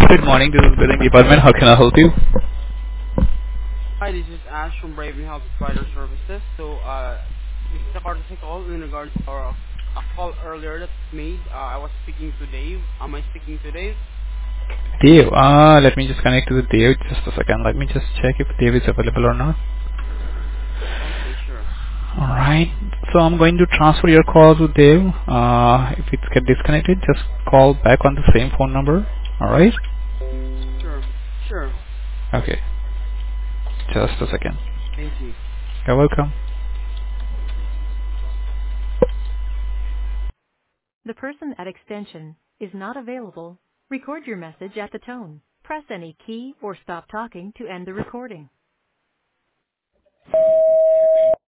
Good morning. This is Billing Department. How can I help you? Hi, this is Ash from Brave Health Provider Services. This is a courtesy call in regards to a call earlier that made. I was speaking to Dave. Am I speaking to Dave? Dave. Let me just connect to the Dave. Just a second. Let me just check if Dave is available or not. Okay, sure. Alright. So I'm going to transfer your call to Dave. If it get disconnected, just call back on the same phone number. Alright? Sure. Sure. Okay. Just a second. Thank you. You're welcome. The person at extension is not available. Record your message at the tone. Press any key or stop talking to end the recording.